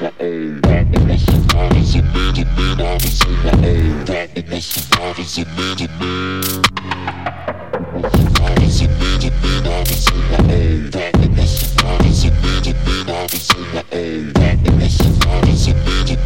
my own. Problem with survivors, a man to man, I was on my own. Problem with survivors, a man to man.